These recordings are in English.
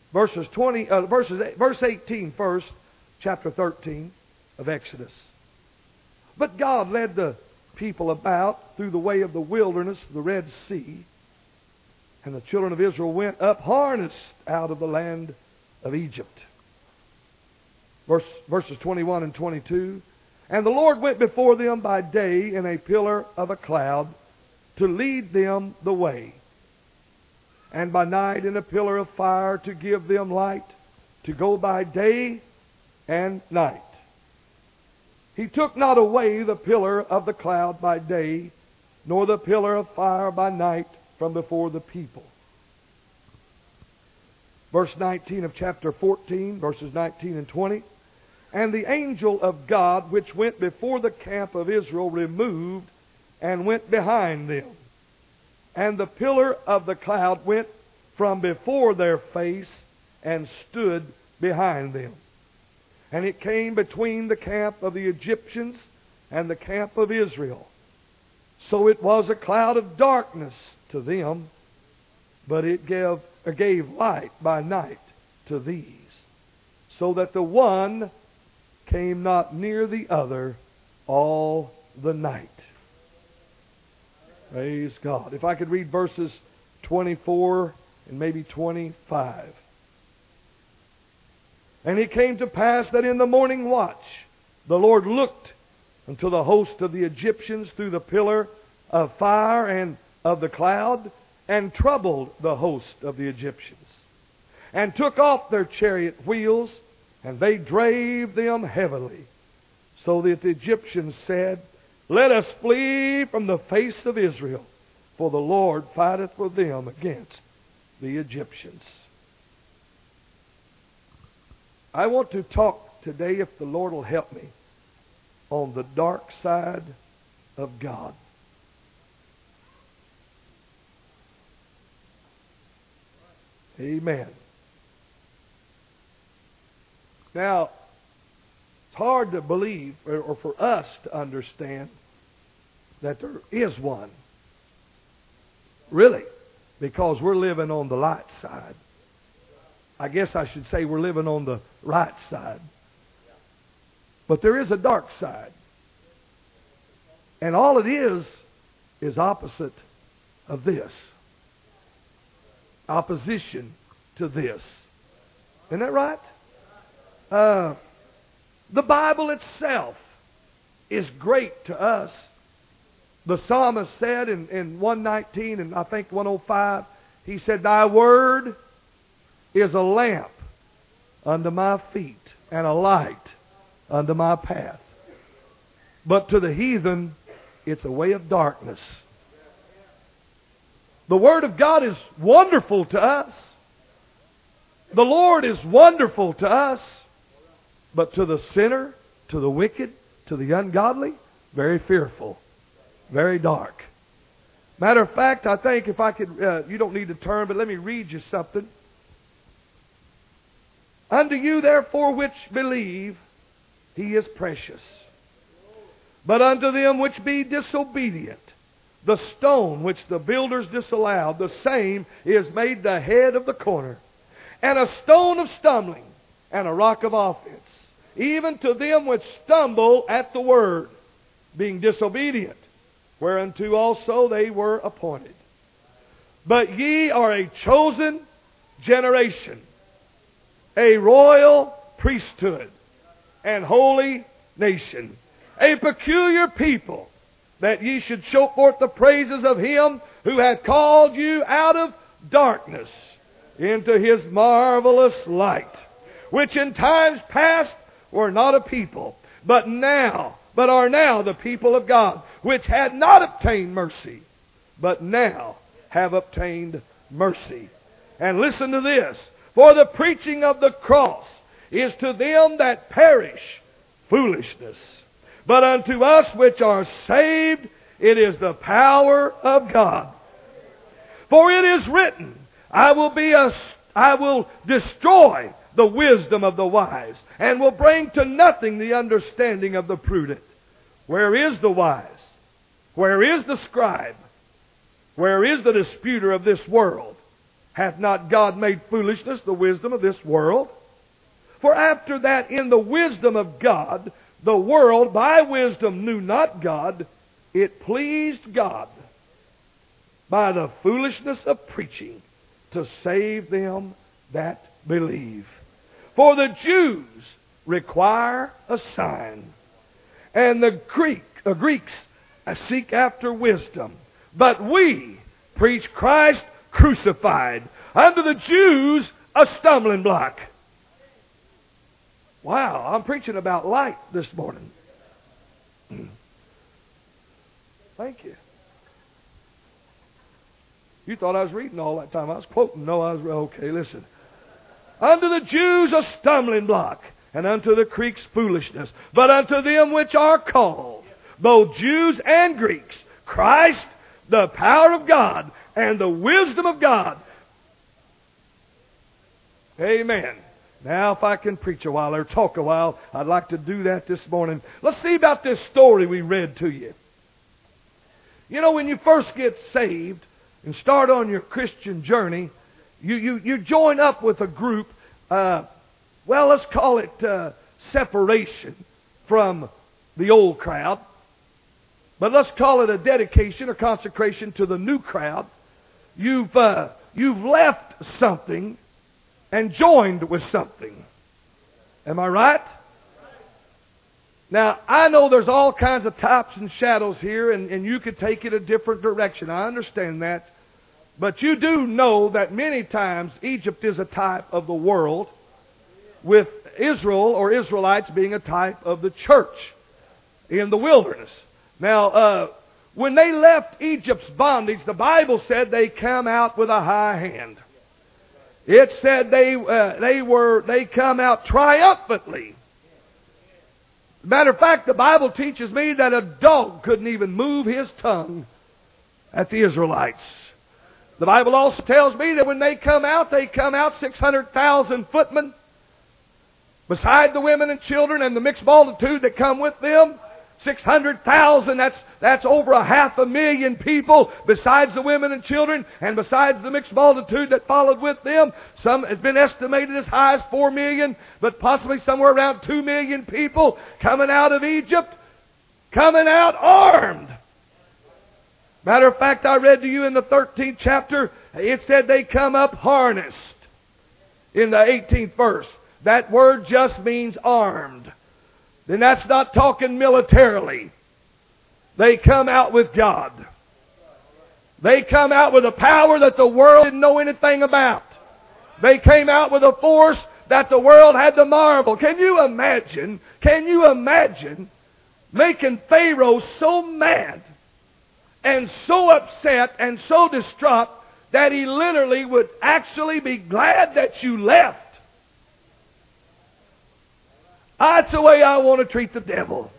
Verse 18 first, chapter 13 of Exodus. But God led the people about through the way of the wilderness, the Red Sea, and the children of Israel went up harnessed out of the land of Egypt. Verses 21 and 22. And the Lord went before them by day in a pillar of a cloud to lead them the way, and by night in a pillar of fire to give them light, to go by day and night. He took not away the pillar of the cloud by day, nor the pillar of fire by night from before the people. Verse 19 of chapter 14, verses 19 and 20. And the angel of God, which went before the camp of Israel, removed and went behind them. And the pillar of the cloud went from before their face and stood behind them. And it came between the camp of the Egyptians and the camp of Israel. So it was a cloud of darkness to them, but it gave light by night to these, so that the one came not near the other all the night. Praise God. If I could read verses 24 and maybe 25. And it came to pass that in the morning watch the Lord looked unto the host of the Egyptians through the pillar of fire and of the cloud, and troubled the host of the Egyptians, and took off their chariot wheels, and they drave them heavily, so that the Egyptians said, Let us flee from the face of Israel, for the Lord fighteth for them against the Egyptians. I want to talk today, if the Lord will help me, on the dark side of God. Amen. Now, it's hard to believe, or for us to understand, that there is one. Really. Because we're living on the light side. I guess I should say we're living on the right side. But there is a dark side. And all it is opposite of this. Opposition to this. Isn't that right? The Bible itself is great to us. The psalmist said in 119 and I think 105, he said, Thy word is a lamp unto my feet and a light unto my path. But to the heathen, it's a way of darkness. The Word of God is wonderful to us. The Lord is wonderful to us. But to the sinner, to the wicked, to the ungodly, very fearful, very dark. Matter of fact, I think if I could, you don't need to turn, but let me read you something. Unto you therefore which believe, He is precious. But unto them which be disobedient, the stone which the builders disallowed, the same is made the head of the corner, and a stone of stumbling, and a rock of offense, even to them which stumble at the word, being disobedient, whereunto also they were appointed. But ye are a chosen generation, a royal priesthood, and holy nation, a peculiar people, that ye should show forth the praises of Him who hath called you out of darkness into His marvelous light, which in times past were not a people, but are now the people of God, which had not obtained mercy, but now have obtained mercy. And listen to this. For the preaching of the cross is to them that perish foolishness, but unto us which are saved it is the power of God. For it is written, I will destroy the wisdom of the wise, and will bring to nothing the understanding of the prudent. Where is the wise? Where is the scribe? Where is the disputer of this world? hath not God made foolishness the wisdom of this world? For after that in the wisdom of God, the world by wisdom knew not God, it pleased God by the foolishness of preaching to save them that believe. For the Jews require a sign, and the Greeks seek after wisdom. But we preach Christ crucified, unto the Jews a stumbling block. Wow, I'm preaching about light this morning. Thank you. You thought I was reading all that time. I was quoting. No, I was... Okay, listen. Unto the Jews a stumbling block, and unto the Greeks foolishness. But unto them which are called, both Jews and Greeks, Christ, the power of God, and the wisdom of God. Amen. Now, if I can preach a while or talk a while, I'd like to do that this morning. Let's see about this story we read to you. You know, when you first get saved and start on your Christian journey, you join up with a group, well, let's call it separation from the old crowd. But let's call it a dedication or consecration to the new crowd. You've left something and joined with something. Am I right? Now, I know there's all kinds of types and shadows here, and you could take it a different direction. I understand that. But you do know that many times Egypt is a type of the world, with Israel or Israelites being a type of the church in the wilderness. Now, when they left Egypt's bondage, the Bible said they come out with a high hand. It said they come out triumphantly. Matter of fact, the Bible teaches me that a dog couldn't even move his tongue at the Israelites. The Bible also tells me that when they come out 600,000 footmen, beside the women and children and the mixed multitude that come with them. 600,000, that's over 500,000 people besides the women and children and besides the mixed multitude that followed with them. Some has been estimated as high as 4 million, but possibly somewhere around 2 million people coming out of Egypt, coming out armed. Matter of fact, I read to you in the 13th chapter, it said they come up harnessed in the 18th verse. That word just means armed. Then that's not talking militarily. They come out with God. They come out with a power that the world didn't know anything about. They came out with a force that the world had to marvel. Can you imagine making Pharaoh so mad and so upset and so distraught that he literally would actually be glad that you left? That's the way I want to treat the devil.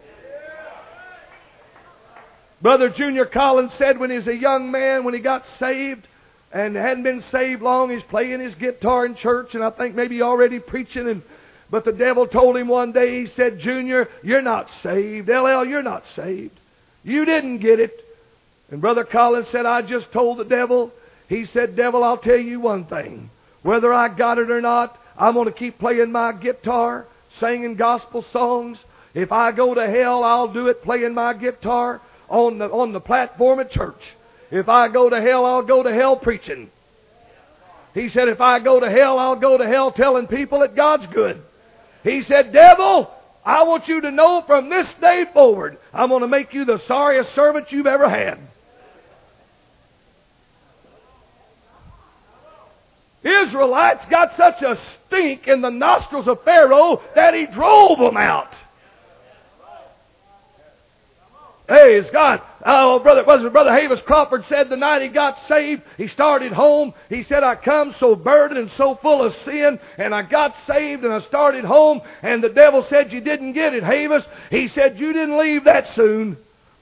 Brother Junior Collins said when he was a young man, when he got saved, and hadn't been saved long, he's playing his guitar in church, and I think maybe already preaching, but the devil told him one day, he said, Junior, you're not saved. LL, you're not saved. You didn't get it. And Brother Collins said, I just told the devil. He said, devil, I'll tell you one thing. Whether I got it or not, I'm going to keep playing my guitar, singing gospel songs. If I go to hell, I'll do it playing my guitar on the platform at church. If I go to hell, I'll go to hell preaching. He said, if I go to hell, I'll go to hell telling people that God's good. He said, devil, I want you to know from this day forward, I'm going to make you the sorriest servant you've ever had. Israelites got such a stink in the nostrils of Pharaoh that he drove them out. Praise God. Oh, Brother Havis Crawford said the night he got saved, he started home. He said, I come so burdened and so full of sin, and I got saved and I started home, and the devil said, you didn't get it, Havis. He said, you didn't leave that soon.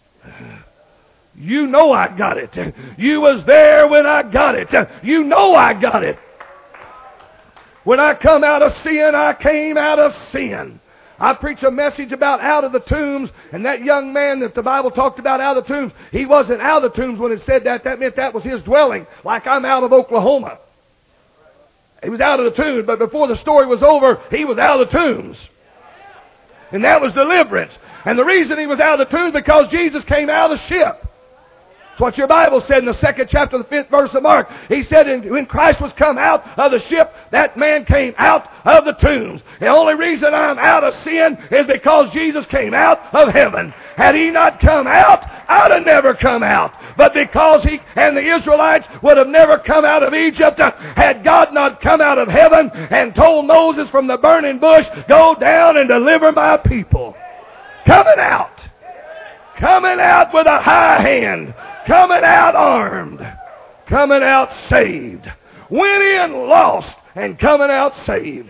You know I got it. You was there when I got it. You know I got it. When I come out of sin, I came out of sin. I preach a message about out of the tombs, and that young man that the Bible talked about out of the tombs, he wasn't out of the tombs when it said that. That meant that was his dwelling, like I'm out of Oklahoma. He was out of the tomb, but before the story was over, he was out of the tombs. And that was deliverance. And the reason he was out of the tomb because Jesus came out of the ship. That's what your Bible said in the 2nd chapter, the 5th verse of Mark. He said when Christ was come out of the ship, that man came out of the tombs. The only reason I'm out of sin is because Jesus came out of heaven. Had he not come out, I'd have never come out. But because he and the Israelites would have never come out of Egypt, had God not come out of heaven and told Moses from the burning bush, go down and deliver my people. Coming out. Coming out with a high hand. Coming out armed. Coming out saved. Went in lost and coming out saved.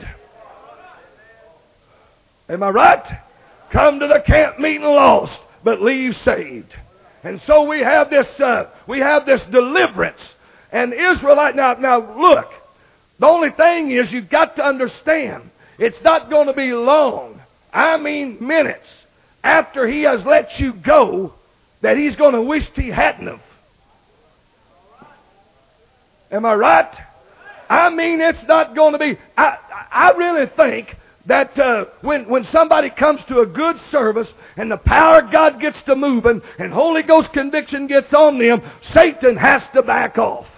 Am I right? Come to the camp meeting lost, but leave saved. And so we have this deliverance. And Israelite, now look, the only thing is you've got to understand, it's not going to be long. I mean minutes after he has let you go that he's going to wish he hadn't have. Am I right? I mean, it's not going to be. I really think that when somebody comes to a good service and the power of God gets to moving and Holy Ghost conviction gets on them, Satan has to back off.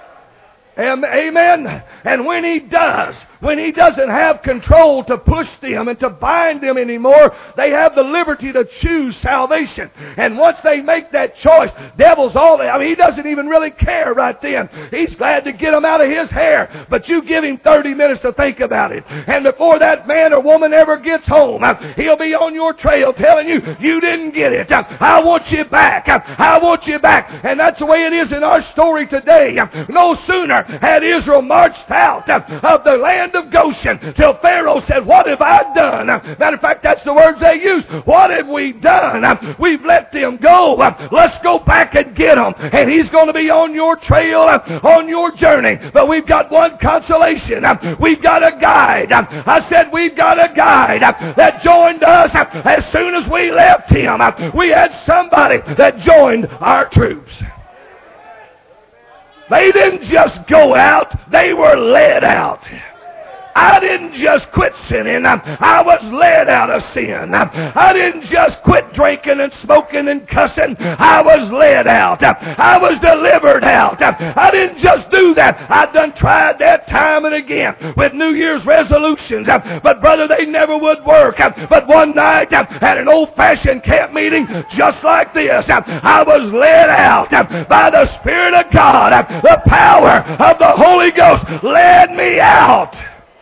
Amen. And when he does, when he doesn't have control to push them and to bind them anymore, they have the liberty to choose salvation. And once they make that choice, devil's he doesn't even really care right then. He's glad to get them out of his hair. But you give him 30 minutes to think about it. And before that man or woman ever gets home, he'll be on your trail telling you, you didn't get it. I want you back. I want you back. And that's the way it is in our story today. No sooner had Israel marched out of the land of Goshen till Pharaoh said, what have I done? Matter of fact, that's the words they used. What have we done? We've let them go. Let's go back and get them. And he's going to be on your trail, on your journey. But we've got one consolation. We've got a guide. I said we've got a guide that joined us as soon as we left him. We had somebody that joined our troops. They didn't just go out, they were led out. I didn't just quit sinning. I was led out of sin. I didn't just quit drinking and smoking and cussing. I was led out. I was delivered out. I didn't just do that. I done tried that time and again with New Year's resolutions. But brother, they never would work. But one night at an old-fashioned camp meeting just like this, I was led out by the Spirit of God. The power of the Holy Ghost led me out.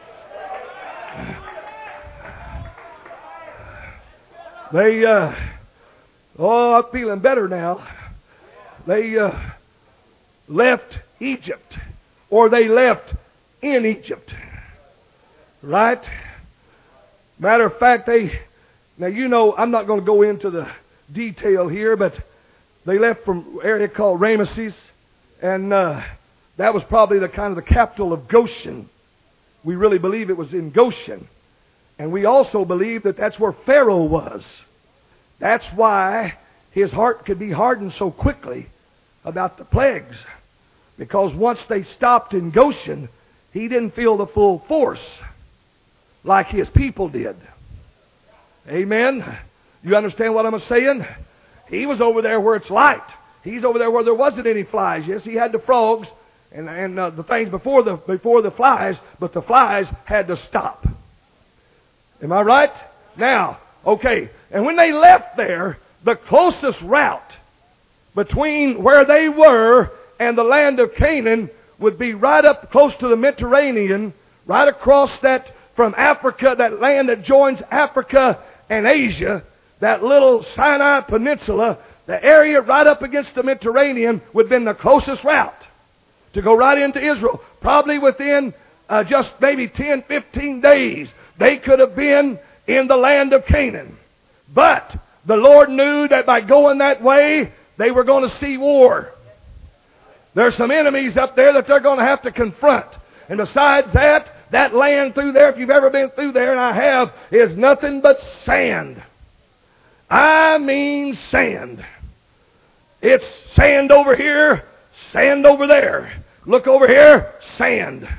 I'm feeling better now. They left Egypt, or they left in Egypt. Right? Matter of fact, now you know, I'm not going to go into the detail here, but they left from an area called Ramesses, and that was probably the capital of Goshen. We really believe it was in Goshen. And we also believe that that's where Pharaoh was. That's why his heart could be hardened so quickly about the plagues. Because once they stopped in Goshen, he didn't feel the full force like his people did. Amen? You understand what I'm saying? He was over there where it's light. He's over there where there wasn't any flies. Yes, he had the frogs and the things before the flies, but the flies had to stop. Am I right? Now, okay. And when they left there, the closest route between where they were and the land of Canaan would be right up close to the Mediterranean, right across that from Africa, that land that joins Africa and Asia, that little Sinai Peninsula, the area right up against the Mediterranean would have been the closest route to go right into Israel. Probably within just maybe 10, 15 days. They could have been in the land of Canaan. But the Lord knew that by going that way, they were going to see war. There's some enemies up there that they're going to have to confront. And besides that, that land through there, if you've ever been through there, and I have, is nothing but sand. I mean sand. It's sand over here, sand over there. Look over here, sand.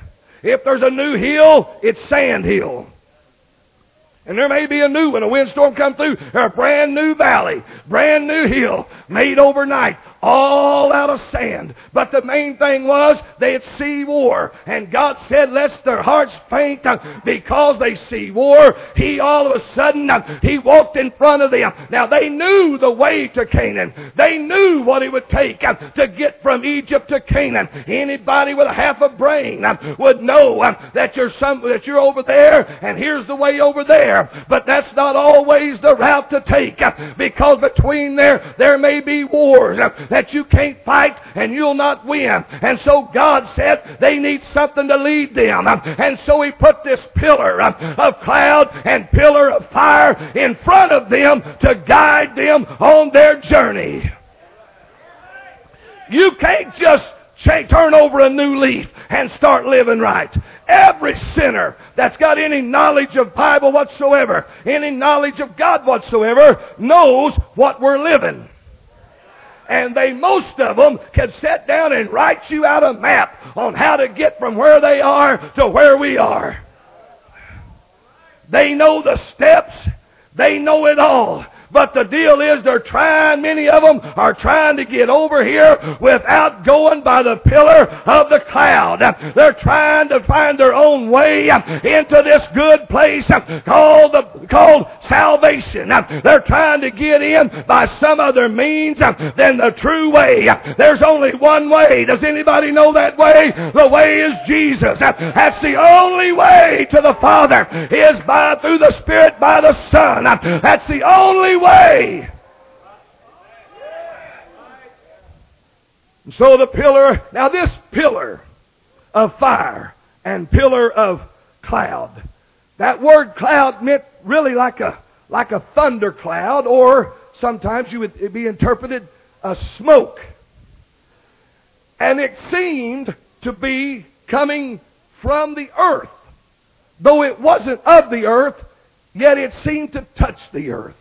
If there's a new hill, it's Sand Hill. And there may be a new one, a windstorm come through, or a brand new valley, brand new hill, made overnight, all out of sand. But the main thing was they had see war. And God said, lest their hearts faint because they see war. He all of a sudden, He walked in front of them. Now they knew the way to Canaan. They knew what it would take to get from Egypt to Canaan. Anybody with a half a brain would know that you're over there and here's the way over there. But that's not always the route to take, because between there may be wars that you can't fight and you'll not win. And so God said they need something to lead them. And so He put this pillar of cloud and pillar of fire in front of them to guide them on their journey. You can't just turn over a new leaf and start living right. Every sinner that's got any knowledge of Bible whatsoever, any knowledge of God whatsoever, knows what we're living. And most of them can sit down and write you out a map on how to get from where they are to where we are. They know the steps. They know it all. But the deal is many of them are trying to get over here without going by the pillar of the cloud. They're trying to find their own way into this good place called salvation. They're trying to get in by some other means than the true way. There's only one way. Does anybody know that way? The way is Jesus. That's the only way to the Father, is through the Spirit, by the Son. That's the only way. So the pillar, now this pillar of fire and pillar of cloud, that word cloud meant really like a thunder cloud, or sometimes it'd be interpreted as smoke. And it seemed to be coming from the earth. Though it wasn't of the earth, yet it seemed to touch the earth.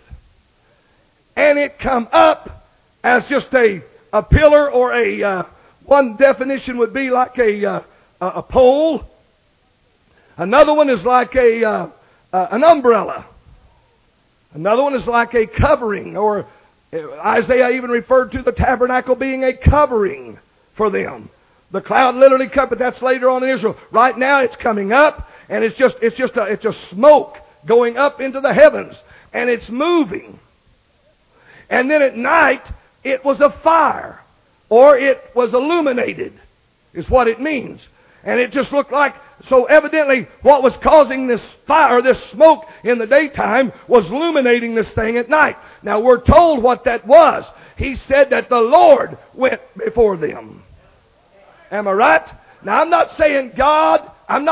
And it come up as just a pillar, or one definition would be like a pole. Another one is like an umbrella. Another one is like a covering, or Isaiah even referred to the tabernacle being a covering for them. The cloud literally covered, but that's later on in Israel. Right now it's coming up, and it's just smoke going up into the heavens, and it's moving. And then at night, it was a fire, or it was illuminated, is what it means. And it just looked like, so evidently what was causing this fire, this smoke in the daytime, was illuminating this thing at night. Now we're told what that was. He said that the Lord went before them. Am I right? Now I'm not saying God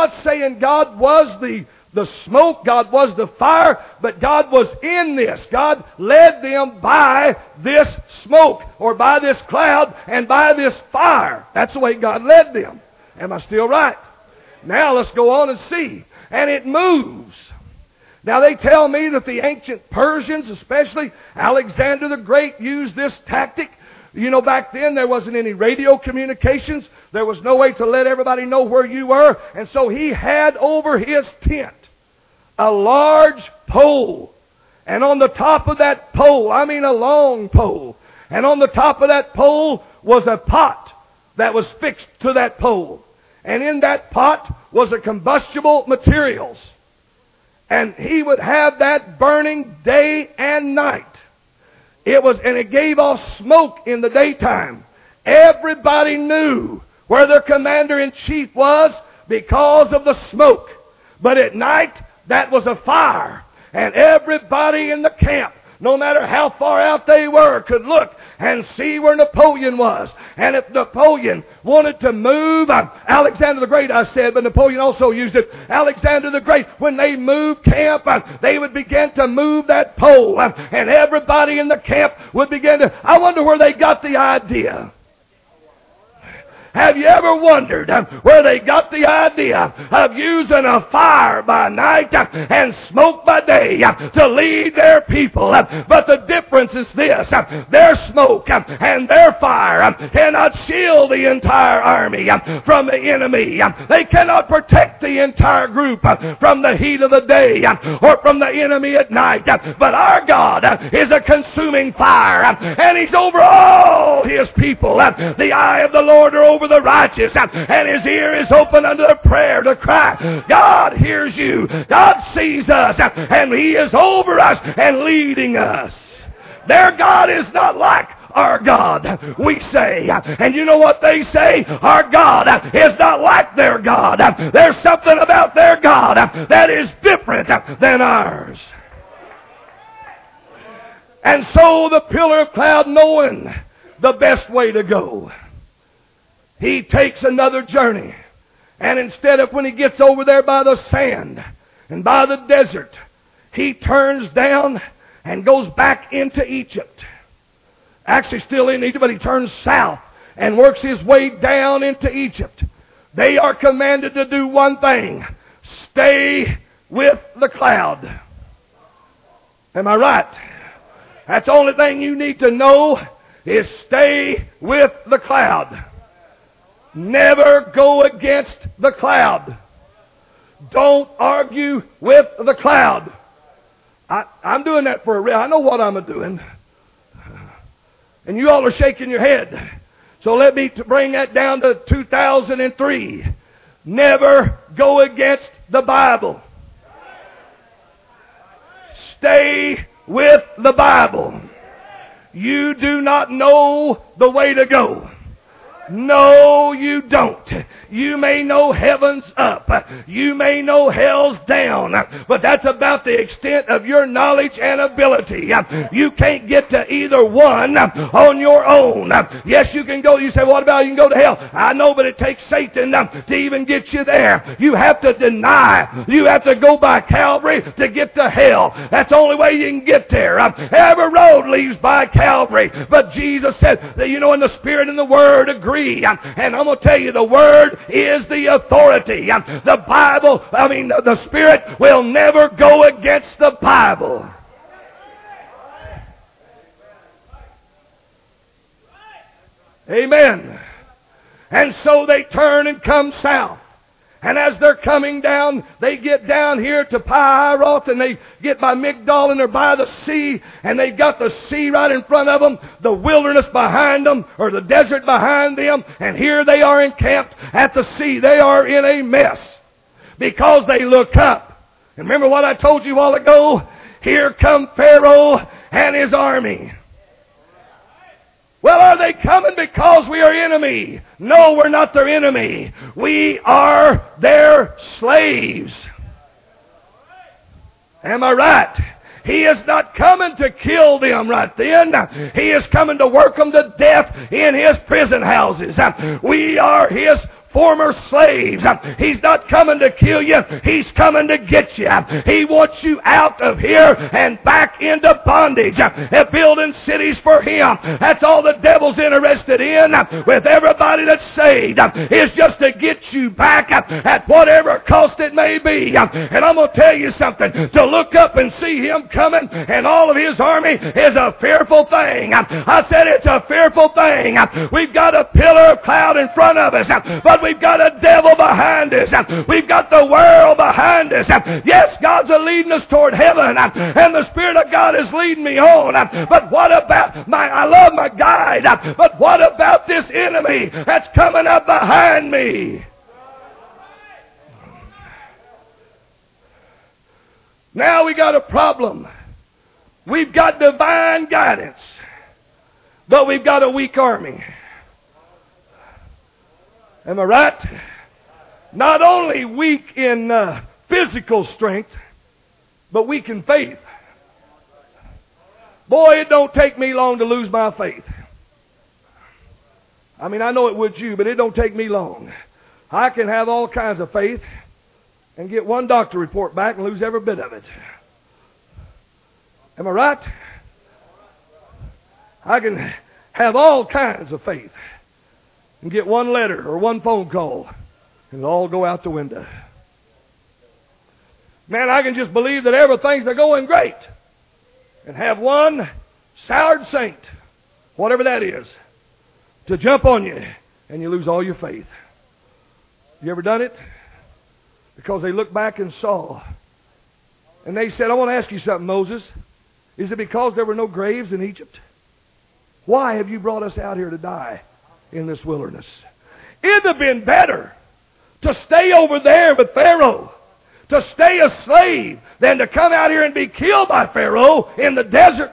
was the smoke, God was the fire, but God was in this. God led them by this smoke, or by this cloud, and by this fire. That's the way God led them. Am I still right? Now let's go on and see. And it moves. Now they tell me that the ancient Persians, especially Alexander the Great, used this tactic. You know, back then there wasn't any radio communications. There was no way to let everybody know where you were. And so he had over his tent a large pole. And on the top of that pole, I mean a long pole, and on the top of that pole was a pot that was fixed to that pole. And in that pot was a combustible materials. And he would have that burning day and night. And it gave off smoke in the daytime. Everybody knew where their commander-in-chief was because of the smoke. But at night, that was a fire. And everybody in the camp, no matter how far out they were, could look and see where Napoleon was. And if Napoleon wanted to move, Alexander the Great, I said, but Napoleon also used it. Alexander the Great, when they moved camp, they would begin to move that pole. And everybody in the camp would begin to, I wonder where they got the idea. Have you ever wondered where they got the idea of using a fire by night and smoke by day to lead their people? But the difference is this: their smoke and their fire cannot shield the entire army from the enemy. They cannot protect the entire group from the heat of the day or from the enemy at night. But our God is a consuming fire, and He's over all His people. The eye of the Lord are over the righteous, and His ear is open unto their prayer to cry. God hears you. God sees us, and He is over us and leading us. Their God is not like our God, we say. And you know what they say? Our God is not like their God. There's something about their God that is different than ours. And so the pillar of cloud, knowing the best way to go, he takes another journey. And instead of when he gets over there by the sand and by the desert, he turns down and goes back into Egypt. Actually still in Egypt, but he turns south and works his way down into Egypt. They are commanded to do one thing: stay with the cloud. Am I right? That's the only thing you need to know, is stay with the cloud. Never go against the cloud. Don't argue with the cloud. I'm doing that for a real. I know what I'm doing. And you all are shaking your head. So let me bring that down to 2003. Never go against the Bible. Stay with the Bible. You do not know the way to go. No, you don't. You may know heaven's up. You may know hell's down. But that's about the extent of your knowledge and ability. You can't get to either one on your own. Yes, you can go. You say, what about you can go to hell? I know, but it takes Satan to even get you there. You have to deny. You have to go by Calvary to get to hell. That's the only way you can get there. Every road leads by Calvary. But Jesus said that, you know, in the Spirit and the Word agree. And I'm going to tell you, the Word is the authority. The Bible, the Spirit will never go against the Bible. Amen. And so they turn and come south. And as they're coming down, they get down here to Pi-Hahiroth, and they get by Migdol, and they're by the sea, and they've got the sea right in front of them, the wilderness behind them, or the desert behind them, and here they are encamped at the sea. They are in a mess because they look up. And remember what I told you a while ago? Here come Pharaoh and his army. Well, are they coming because we are enemy? No, we're not their enemy. We are their slaves. Am I right? He is not coming to kill them right then. He is coming to work them to death in his prison houses. We are his former slaves. He's not coming to kill you. He's coming to get you. He wants you out of here and back into bondage. And building cities for him. That's all the devil's interested in with everybody that's saved, is just to get you back at whatever cost it may be. And I'm going to tell you something. To look up and see him coming and all of his army is a fearful thing. I said it's a fearful thing. We've got a pillar of cloud in front of us, but we've got a devil behind us. We've got the world behind us. Yes, God's leading us toward heaven, and the Spirit of God is leading me on. But what about I love my guide, but what about this enemy that's coming up behind me? Now we got a problem. We've got divine guidance, but we've got a weak army. Am I right? Not only weak in physical strength, but weak in faith. Boy, it don't take me long to lose my faith. I know it would you, but it don't take me long. I can have all kinds of faith and get one doctor report back and lose every bit of it. Am I right? I can have all kinds of faith and get one letter or one phone call, and it'll all go out the window. Man, I can just believe that everything's going great and have one soured saint, whatever that is, to jump on you and you lose all your faith. You ever done it? Because they looked back and saw. And they said, I want to ask you something, Moses. Is it because there were no graves in Egypt? Why have you brought us out here to die in this wilderness? It'd have been better to stay over there with Pharaoh, to stay a slave, than to come out here and be killed by Pharaoh in the desert.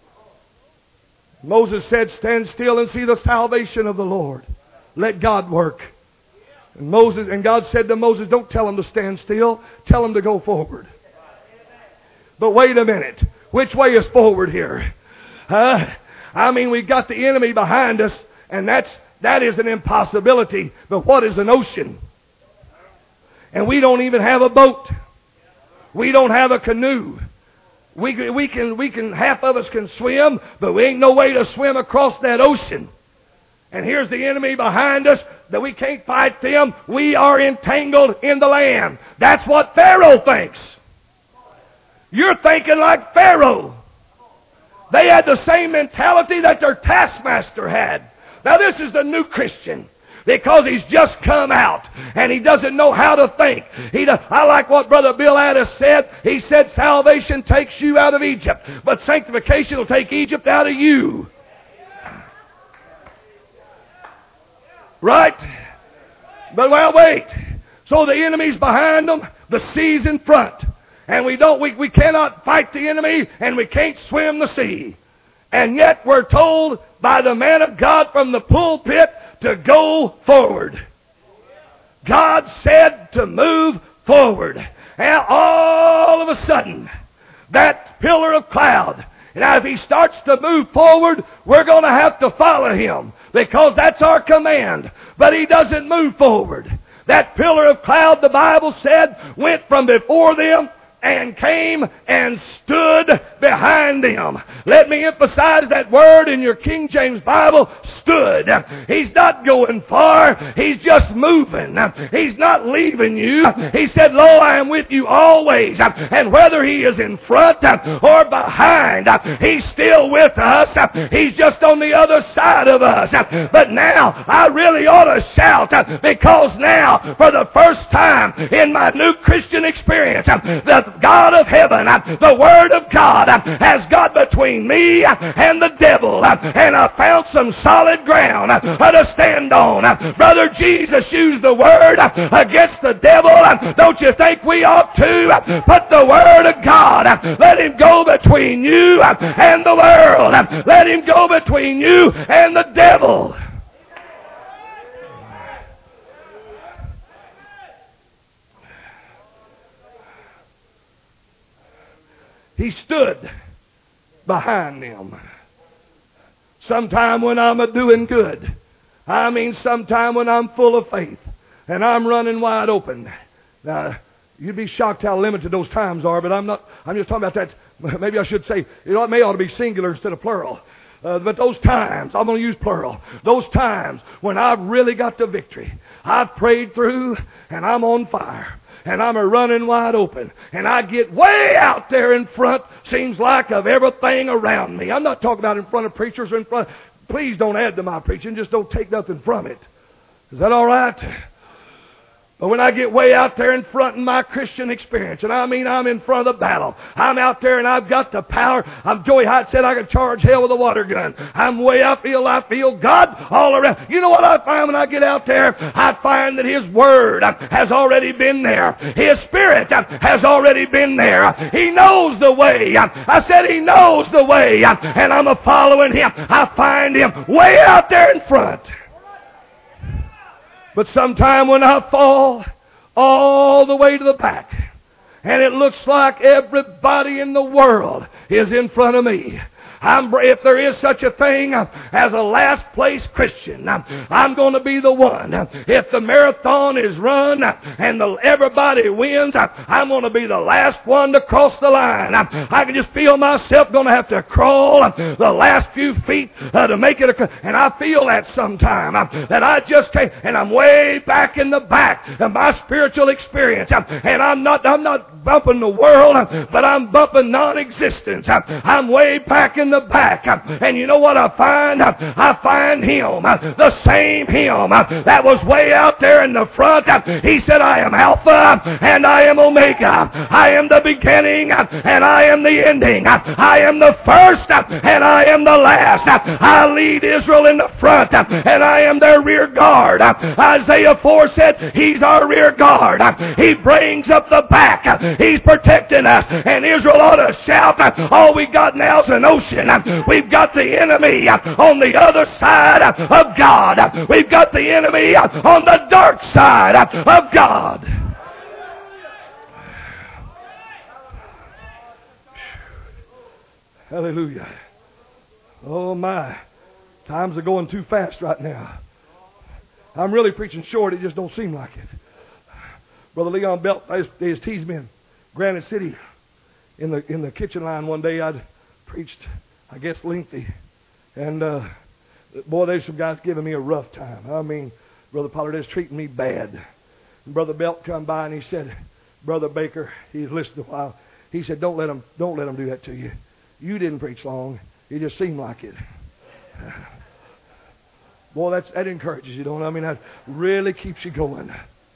Moses said, stand still and see the salvation of the Lord. Let God work. And God said to Moses, don't tell him to stand still. Tell him to go forward. But wait a minute. Which way is forward here? We've got the enemy behind us, and that is an impossibility. But what is an ocean? And we don't even have a boat. We don't have a canoe. We can half of us can swim, but we ain't no way to swim across that ocean. And here's the enemy behind us that we can't fight them. We are entangled in the land. That's what Pharaoh thinks. You're thinking like Pharaoh. They had the same mentality that their taskmaster had. Now this is the new Christian. Because he's just come out and he doesn't know how to think. I like what Brother Bill Addis said. He said salvation takes you out of Egypt, but sanctification will take Egypt out of you. Right? But well, wait. So the enemy's behind them, the sea's in front. And we cannot fight the enemy, and we can't swim the sea. And yet we're told by the man of God from the pulpit to go forward. God said to move forward. And all of a sudden, that pillar of cloud, now if he starts to move forward, we're going to have to follow him, because that's our command. But he doesn't move forward. That pillar of cloud, the Bible said, went from before them and came and stood behind them. Let me emphasize that word in your King James Bible, stood. He's not going far. He's just moving. He's not leaving you. He said, lo, I am with you always. And whether he is in front or behind, he's still with us. He's just on the other side of us. But now, I really ought to shout, because now, for the first time in my new Christian experience, the God of heaven, the Word of God, has got between me and the devil, and I found some solid ground to stand on. Brother, Jesus used the Word against the devil. Don't you think we ought to put the Word of God, let him go between you and the world. Let him go between you and the devil. He stood behind them. Sometime when I'm doing good. Sometime when I'm full of faith and I'm running wide open. Now, you'd be shocked how limited those times are, but I'm just talking about that. Maybe I should say, it may ought to be singular instead of plural. But those times, I'm going to use plural. Those times when I've really got the victory. I've prayed through and I'm on fire. And I'm running wide open. And I get way out there in front, seems like, of everything around me. I'm not talking about in front of preachers or in front. Please don't add to my preaching. Just don't take nothing from it. Is that all right? But when I get way out there in front in my Christian experience, and I'm in front of the battle, I'm out there and I've got the power. Joey Hyatt said I could charge hell with a water gun. I'm way I feel God all around. You know what I find when I get out there? I find that His Word has already been there. His Spirit has already been there. He knows the way. I said He knows the way, and I'm following Him. I find Him way out there in front. But sometime when I fall all the way to the back, and it looks like everybody in the world is in front of me, If there is such a thing as a last place Christian, I'm going to be the one. If the marathon is run and everybody wins, I'm going to be the last one to cross the line. I can just feel myself going to have to crawl the last few feet to make it. And I feel that sometime that I just can't. And I'm way back in the back of my spiritual experience. And I'm not bumping the world, but I'm bumping non-existence. I'm way back in the back. And you know what I find? I find Him, the same Him that was way out there in the front. He said, I am Alpha and I am Omega. I am the beginning and I am the ending. I am the first and I am the last. I lead Israel in the front and I am their rear guard. Isaiah 4 said, He's our rear guard. He brings up the back. He's protecting us. And Israel ought to shout, all we got now is an ocean. We've got the enemy on the other side of God. We've got the enemy on the dark side of God. Hallelujah. Oh my. Times are going too fast right now. I'm really preaching short. It just don't seem like it. Brother Leon Belt has teased me in Granite City in the kitchen line one day. I'd preached, I guess, lengthy. And boy, there's some guys giving me a rough time. I mean, Brother Pollard is treating me bad. And Brother Belt come by and he said, Brother Baker, he's listened a while. He said, don't let him do that to you. You didn't preach long. It just seemed like it. Boy, that encourages you, don't it? I mean, that really keeps you going.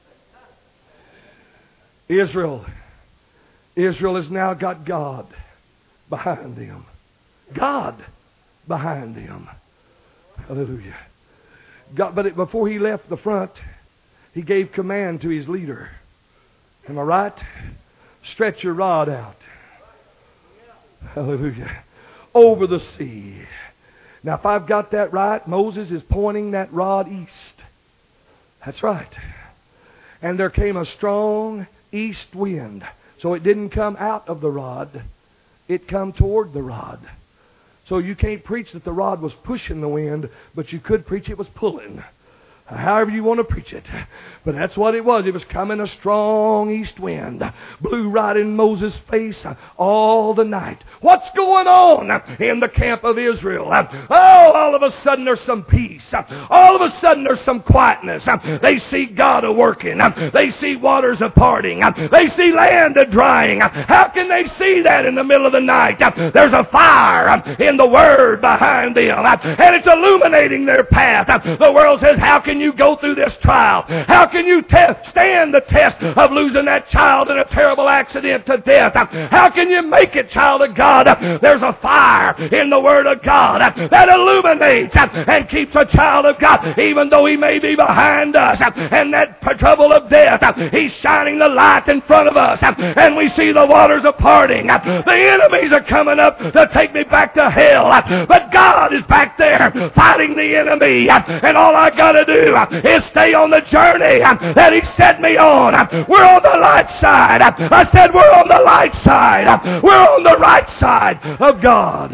Israel has now got God behind them. God behind them. Hallelujah. But before he left the front, he gave command to his leader. Am I right? Stretch your rod out. Hallelujah. Over the sea. Now, if I've got that right, Moses is pointing that rod east. That's right. And there came a strong east wind. So it didn't come out of the rod. It come toward the rod. So you can't preach that the rod was pushing the wind, but you could preach it was pulling. However you want to preach it. But that's what it was. It was coming a strong east wind. Blew right in Moses' face all the night. What's going on in the camp of Israel? Oh, all of a sudden there's some peace. All of a sudden there's some quietness. They see God a-working. They see waters a-parting. They see land a-drying. How can they see that in the middle of the night? There's a fire in the Word behind them. And it's illuminating their path. The world says, how can you go through this trial? How can you stand the test of losing that child in a terrible accident to death? How can you make it, child of God? There's a fire in the Word of God that illuminates and keeps a child of God, even though he may be behind us and that trouble of death. He's shining the light in front of us, and we see the waters are parting. The enemies are coming up to take me back to hell, but God is back there fighting the enemy, and all I got to do is stay on the journey that He set me on. We're on the light side. I said we're on the light side. We're on the right side of God.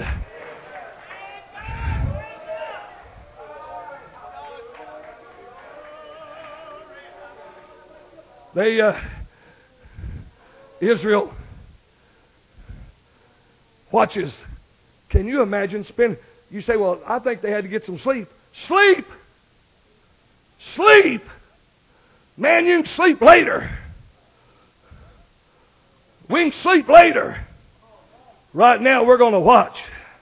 Israel watches. Can you imagine you say, well, I think they had to get some sleep. Sleep! Sleep! Man, you can sleep later. We can sleep later. Right now, we're going to watch.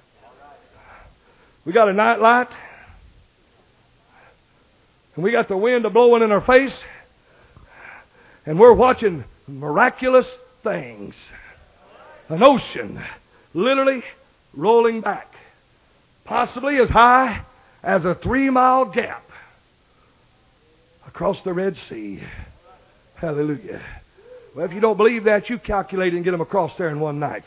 We got a night light. And we got the wind blowing in our face. And we're watching miraculous things. An ocean literally rolling back. Possibly as high as a 3-mile gap across the Red Sea. Hallelujah. Well, if you don't believe that, you calculate and get them across there in one night.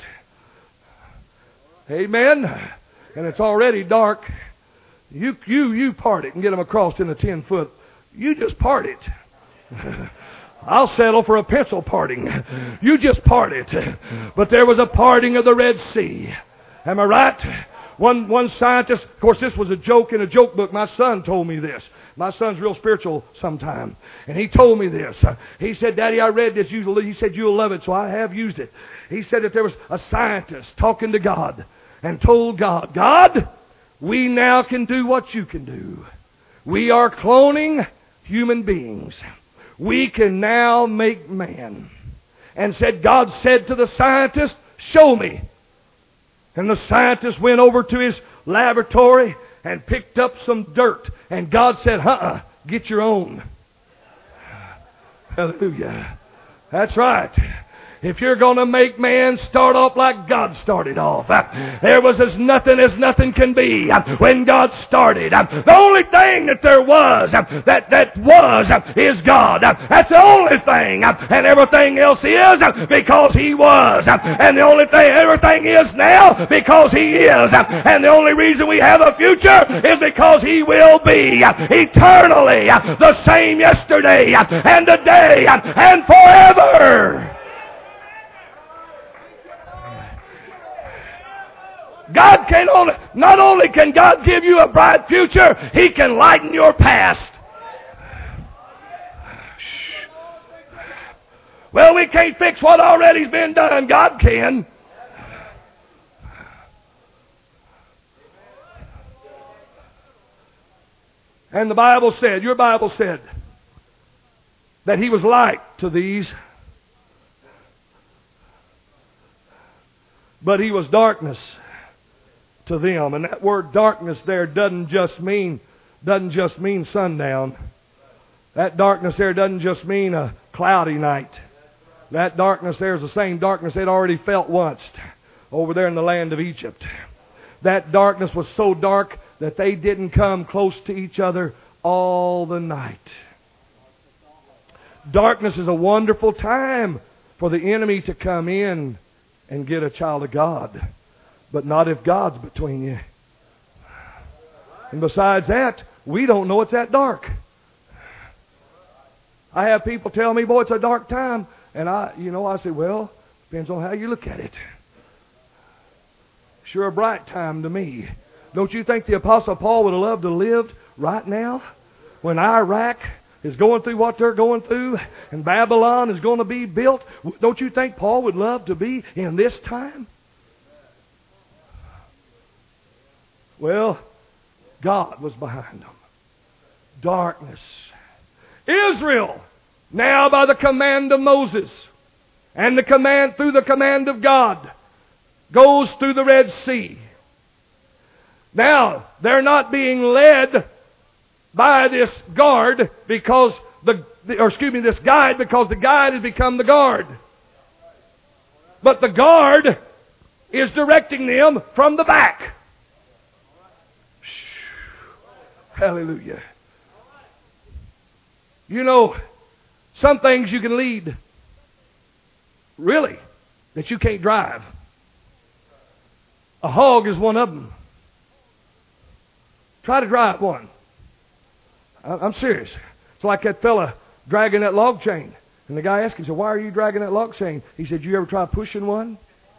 Amen. And it's already dark. You part it and get them across in a 10-foot. You just part it. I'll settle for a pencil parting. You just part it. But there was a parting of the Red Sea. Am I right? One scientist, of course this was a joke in a joke book. My son told me this. My son's real spiritual sometime. And he told me this. He said, Daddy, I read this. He said, you'll love it, so I have used it. He said that there was a scientist talking to God and told God, God, we now can do what you can do. We are cloning human beings. We can now make man. And said, God said to the scientist, show me. And the scientist went over to his laboratory and picked up some dirt. And God said, get your own. Hallelujah. That's right. If you're going to make man start off like God started off, there was as nothing can be when God started. The only thing that there was, is God. That's the only thing. And everything else is because He was. And the only thing, everything is now because He is. And the only reason we have a future is because He will be eternally the same yesterday and today and forever. God can not only can God give you a bright future, He can lighten your past. Well, we can't fix what already's been done. God can. And the Bible said, your Bible said, that He was light to these, but He was darkness to them. And that word darkness there doesn't just mean sundown. That darkness there doesn't just mean a cloudy night. That darkness there is the same darkness they'd already felt once over there in the land of Egypt. That darkness was so dark that they didn't come close to each other all the night. Darkness is a wonderful time for the enemy to come in and get a child of God. But not if God's between you. And besides that, we don't know it's that dark. I have people tell me, boy, it's a dark time. And I say, well, depends on how you look at it. Sure a bright time to me. Don't you think the Apostle Paul would have loved to live right now? When Iraq is going through what they're going through and Babylon is going to be built, don't you think Paul would love to be in this time? Well, God was behind them. Darkness. Israel, now by the command of Moses and through the command of God, goes through the Red Sea. Now, they're not being led by this guide because the guide has become the guard. But the guard is directing them from the back. Hallelujah. You know, some things you can lead, really, that you can't drive. A hog is one of them. Try to drive one. I'm serious. It's like that fella dragging that log chain. And the guy asked him, why are you dragging that log chain? He said, you ever try pushing one?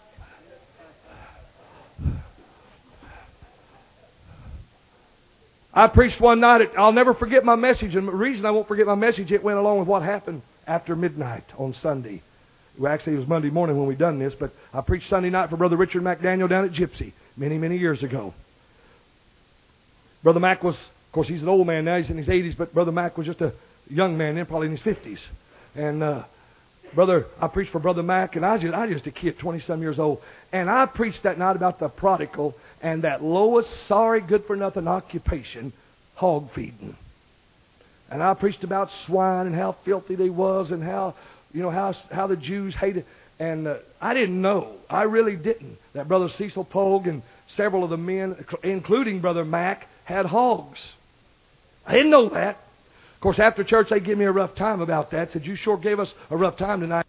I preached one night. I'll never forget my message. And the reason I won't forget my message, it went along with what happened after midnight on Sunday. Well, actually, it was Monday morning when we done this. But I preached Sunday night for Brother Richard McDaniel down at Gypsy many, many years ago. Brother Mac was, of course, he's an old man now. He's in his 80s. But Brother Mac was just a young man then, probably in his 50s. And I preached for Brother Mac. And I just a kid, 20-some years old. And I preached that night about the prodigal and that lowest, sorry, good-for-nothing occupation, hog feeding. And I preached about swine and how filthy they was and how the Jews hated. And I didn't know, I really didn't, that Brother Cecil Pogue and several of the men, including Brother Mac, had hogs. I didn't know that. Of course, after church, they gave me a rough time about that. Said, you sure gave us a rough time tonight.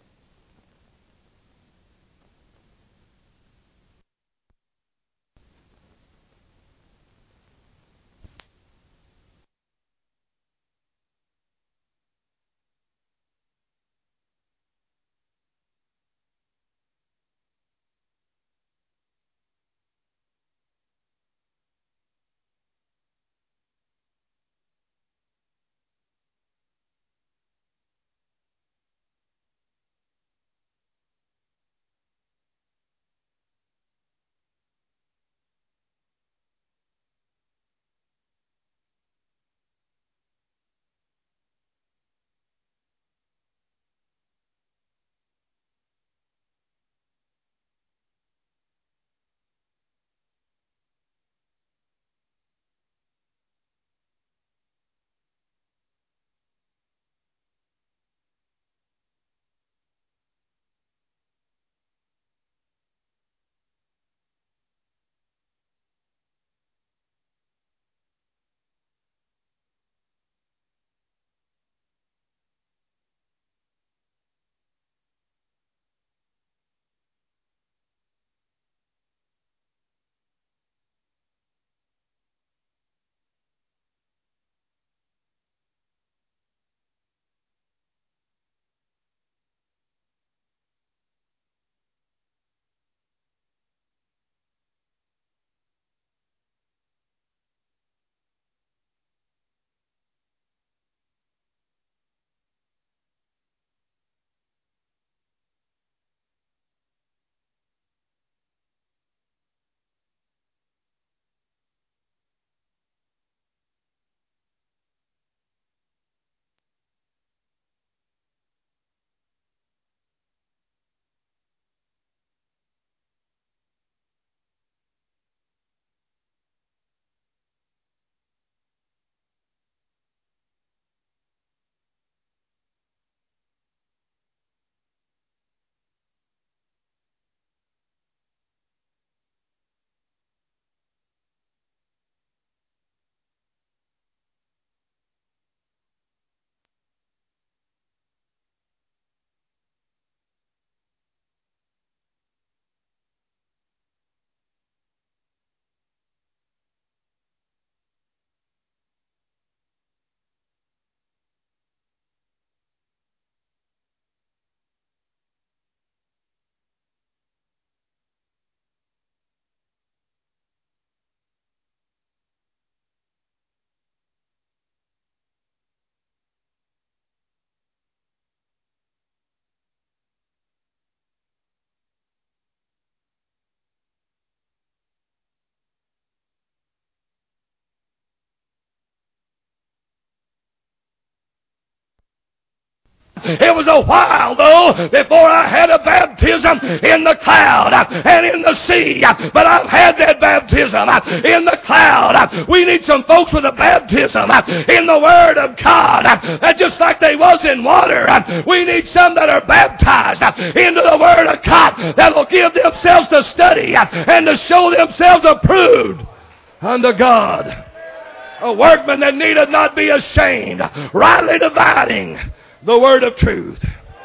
It was a while, though, before I had a baptism in the cloud and in the sea. But I've had that baptism in the cloud. We need some folks with a baptism in the Word of God. And just like they was in water, we need some that are baptized into the Word of God that will give themselves to study and to show themselves approved unto God. A workman that needeth not be ashamed, rightly dividing the word of truth.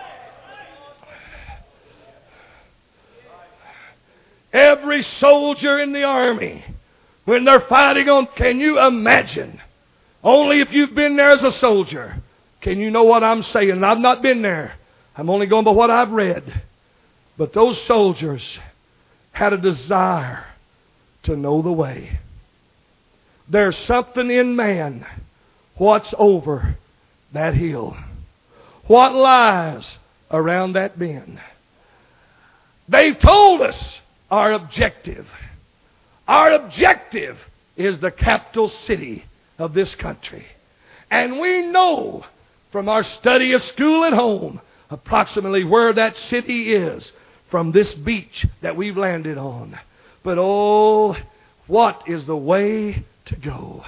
Every soldier in the army, when they're fighting on, can you imagine? Only if you've been there as a soldier can you know what I'm saying. And I've not been there. I'm only going by what I've read. But those soldiers had a desire to know the way. There's something in man. What's over that hill? What lies around that bend? They've told us our objective. Our objective is the capital city of this country. And we know from our study of school and home approximately where that city is from this beach that we've landed on. But oh, what is the way to go?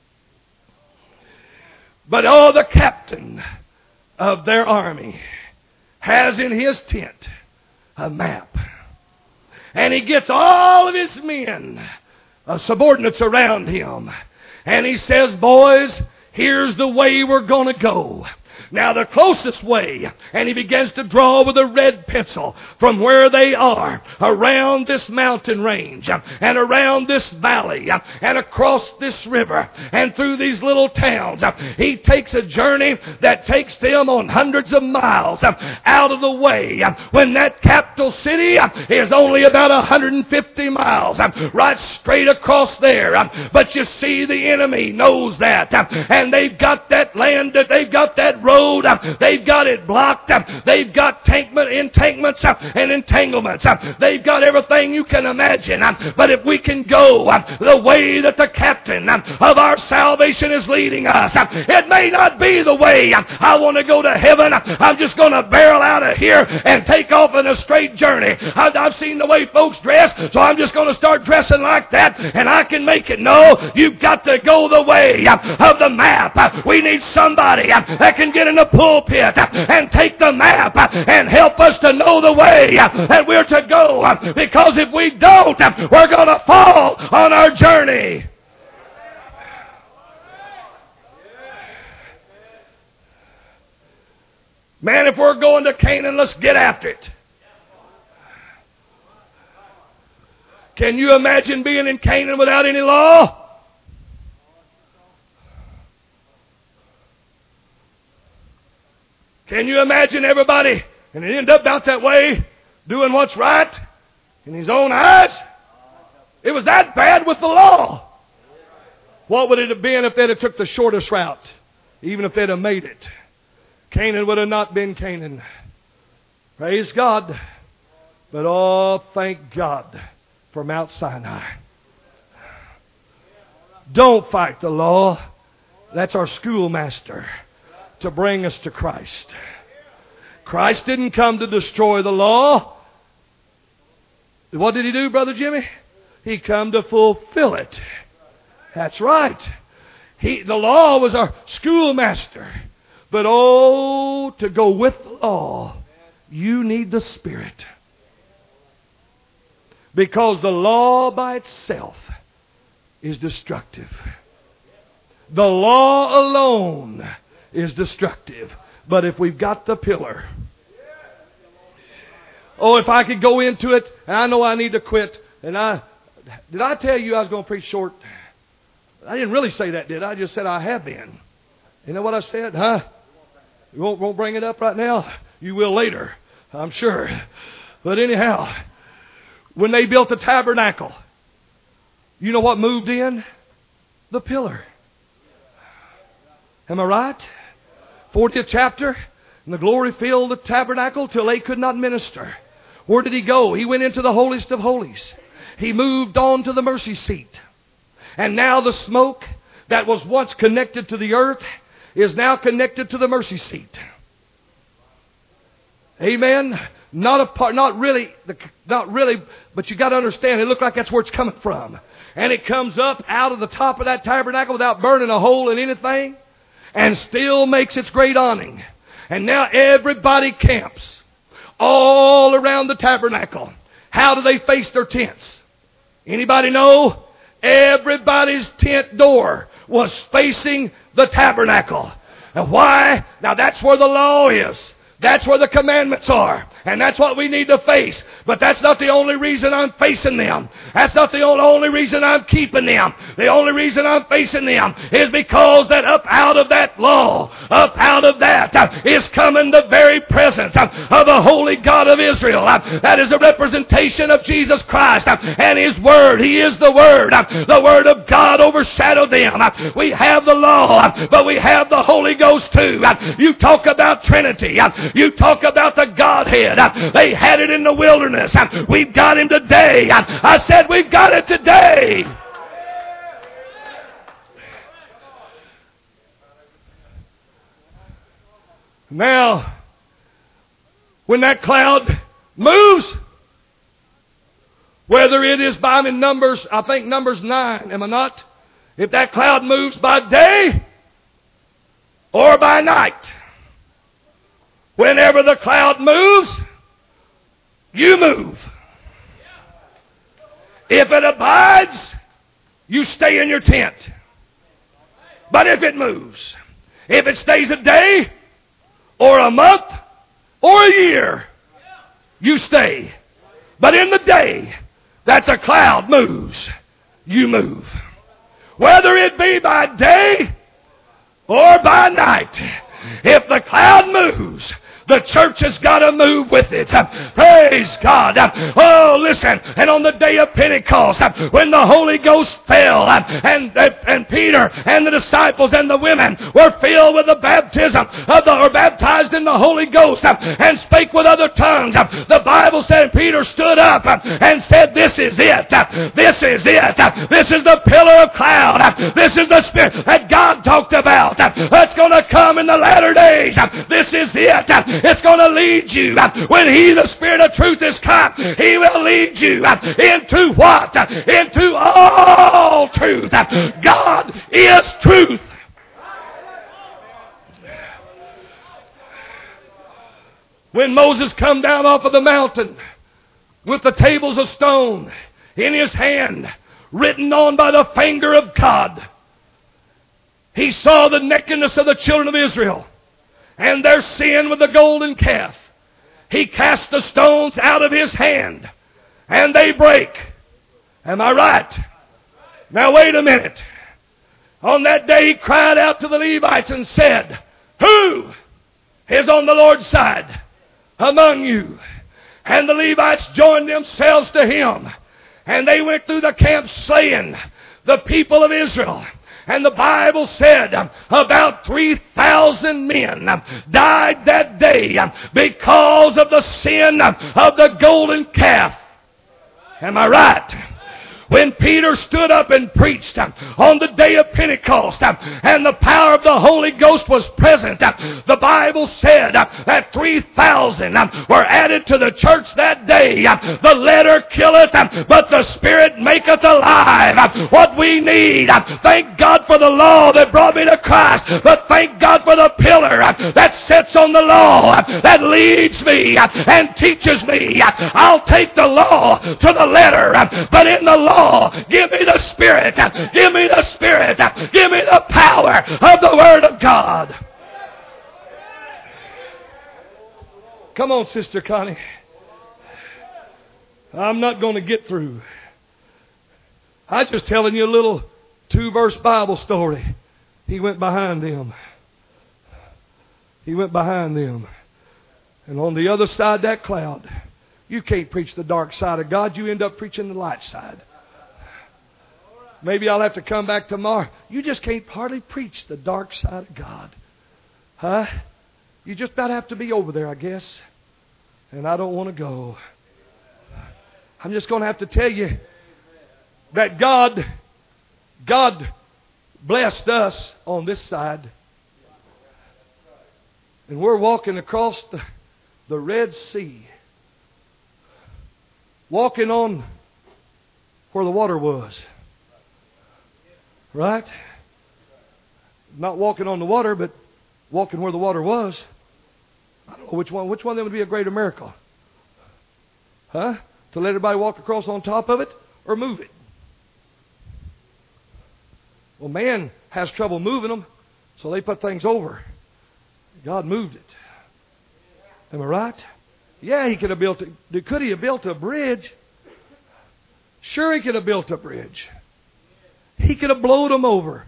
But oh, the captain of their army has in his tent a map. And he gets all of his men, subordinates around him. And he says, boys, here's the way we're going to go. Now the closest way, and he begins to draw with a red pencil from where they are, around this mountain range, and around this valley, and across this river, and through these little towns. He takes a journey that takes them on hundreds of miles out of the way, when that capital city is only about 150 miles, right straight across there. But you see, the enemy knows that, and they've got that land, they've got that road, they've got it blocked, they've got entanglements and entanglements, they've got everything you can imagine. But if we can go the way that the captain of our salvation is leading us, it may not be the way I want to go to heaven. I'm just going to barrel out of here and take off in a straight journey. I've seen the way folks dress, so I'm just going to start dressing like that and I can make it. No, you've got to go the way of the map. We need somebody that can get in the pulpit and take the map and help us to know the way that we're to go. Because if we don't, we're going to fall on our journey. Man, if we're going to Canaan, let's get after it. Can you imagine being in Canaan without any law? Can you imagine everybody, and it end up about that way, doing what's right in his own eyes? It was that bad with the law. What would it have been if they'd have took the shortest route, even if they'd have made it? Canaan would have not been Canaan. Praise God. But oh, thank God for Mount Sinai. Don't fight the law. That's our schoolmaster to bring us to Christ. Christ didn't come to destroy the law. What did He do, Brother Jimmy? He come to fulfill it. That's right. The law was our schoolmaster. But oh, to go with the law, you need the Spirit. Because the law by itself is destructive. The law alone is destructive. But if we've got the pillar. Oh, if I could go into it, and I know I need to quit. And did I tell you I was going to preach short? I didn't really say that, did I? I just said I have been. You know what I said? Huh? You won't bring it up right now? You will later, I'm sure. But anyhow, when they built the tabernacle, you know what moved in? The pillar. Am I right? 40th chapter. And the glory filled the tabernacle till they could not minister. Where did He go? He went into the holiest of holies. He moved on to the mercy seat. And now the smoke that was once connected to the earth is now connected to the mercy seat. Amen. Not really, but you got to understand, it looked like that's where it's coming from. And it comes up out of the top of that tabernacle without burning a hole in anything, and still makes its great awning. And now everybody camps all around the tabernacle. How do they face their tents? Anybody know? Everybody's tent door was facing the tabernacle. And why? Now that's where the law is. That's where the commandments are. And that's what we need to face. But that's not the only reason I'm facing them. That's not the only reason I'm keeping them. The only reason I'm facing them is because that up out of that law, up out of that is coming the very presence of the Holy God of Israel. That is a representation of Jesus Christ and His Word. He is the Word. The Word of God overshadowed them. We have the law, but we have the Holy Ghost too. You talk about Trinity. You talk about the Godhead. They had it in the wilderness. We've got Him today. I said we've got it today. Now, when that cloud moves, whether it is by Numbers, I think Numbers 9, am I not? If that cloud moves by day or by night, whenever the cloud moves, you move. If it abides, you stay in your tent. But if it moves, if it stays a day or a month or a year, you stay. But in the day that the cloud moves, you move. Whether it be by day or by night, if the cloud moves, the church has got to move with it. Praise God. Oh, listen. And on the day of Pentecost, when the Holy Ghost fell, and Peter and the disciples and the women were filled with the baptism or baptized in the Holy Ghost and spake with other tongues, the Bible said Peter stood up and said, "This is it. This is it. This is the pillar of cloud. This is the Spirit that God talked about. That's going to come in the latter days. This is it. It's going to lead you. When He, the Spirit of truth, is come, He will lead you into what? Into all truth. God is truth. When Moses come down off of the mountain with the tables of stone in his hand, written on by the finger of God, he saw the nakedness of the children of Israel and their sin with the golden calf. He cast the stones out of his hand, and they break. Am I right? Now wait a minute. On that day he cried out to the Levites and said, "Who is on the Lord's side among you?" And the Levites joined themselves to him, and they went through the camp slaying the people of Israel. And the Bible said about 3,000 men died that day because of the sin of the golden calf. Am I right? When Peter stood up and preached on the day of Pentecost and the power of the Holy Ghost was present, the Bible said that 3,000 were added to the church that day. The letter killeth, but the Spirit maketh alive. What we need, thank God for the law that brought me to Christ, but thank God for the pillar that sits on the law, that leads me and teaches me. I'll take the law to the letter, but in the law, give me the Spirit. Give me the Spirit. Give me the power of the Word of God. Come on, Sister Connie. I'm not going to get through. I'm just telling you a little 2-verse Bible story. He went behind them. He went behind them. And on the other side of that cloud, you can't preach the dark side of God. You end up preaching the light side. Maybe I'll have to come back tomorrow. You just can't hardly preach the dark side of God. Huh? You just about have to be over there, I guess. And I don't want to go. I'm just going to have to tell you that God blessed us on this side. And we're walking across the the Red Sea, walking on where the water was. Right? Not walking on the water, but walking where the water was. I don't know which one. Which one of them would be a greater miracle? Huh? To let everybody walk across on top of it or move it? Well, man has trouble moving them, so they put things over. God moved it. Am I right? Yeah, He could have built it. Could He have built a bridge? Sure, He could have built a bridge. He could have blowed them over.